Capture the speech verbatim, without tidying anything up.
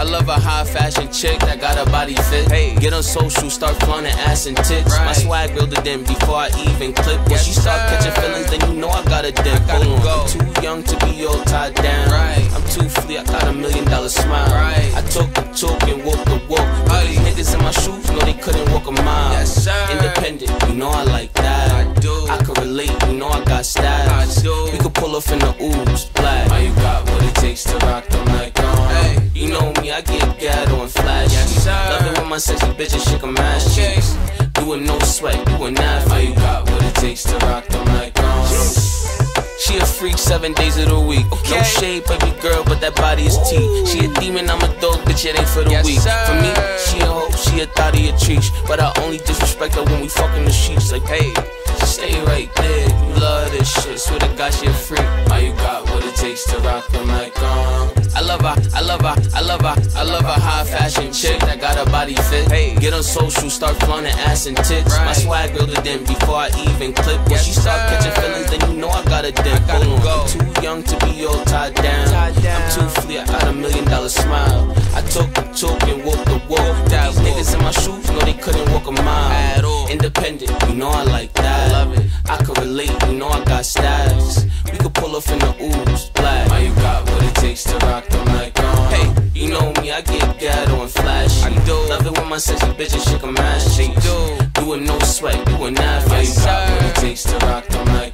love a high fashion chick that got her body fit. Hey. Get on social, start flaunting ass and tits. Right. My swag builder then before I even clip. When yes, she start sir. catching feelings, then you know I gotta dip. I gotta go. I'm too young to be all tied down. Right. I'm too fleet, I got a million dollar smile. Right. I talk the talk and walk the walk. All these niggas in my shoes know they couldn't walk a mile. Yes, sir. Independent, you know I like that. I do. I can relate, you know I got style. I do. We could pull off in the ooze, black. Why you got what it takes to rock the mic on? Hey. You know me, I get ghetto and flashy. Yes, sir. Love it when my sexy bitches shake 'em ass cheeks. Doing no sweat, doing that. Why you got what it takes to rock the mic on? She a freak seven days of the week. Okay. No shade, baby girl, but that body is tea. She a demon, I'm a dog, bitch, it ain't for the yes, weak. Sir. For me, she a hoe, she a thotty, a treat. But I only disrespect her when we fuck in the sheets. Like, hey, stay right there, you love this shit. Swear to God, she a freak. Why you got what it takes to rock the mic on? I love her, I love her, I love her, I love a high fashion chick that got her body fit. Hey. Get on social, start flaunting ass and tits. Right. My swag builder then before I even clip. When yes, she start sir. catching feelings, then you know I gotta dip. I gotta go. I'm too young to be all tied down. tied down. I'm too fleet, I got a million dollar smile. I talk the talk and walk the walk. These walk. niggas in my shoes know they couldn't walk a mile. At all. Independent, you know I like that. I love it. I can relate, you know I got styles. We could pull off in the ooze, black. Why you got what it takes to rock the mic on? Hey, you know me, I get ghetto and flashy. I do. Love it when my sexy bitches shake 'em ass cheeks. Do. Doing no sweat, doing that. Why you got what it takes to rock the mic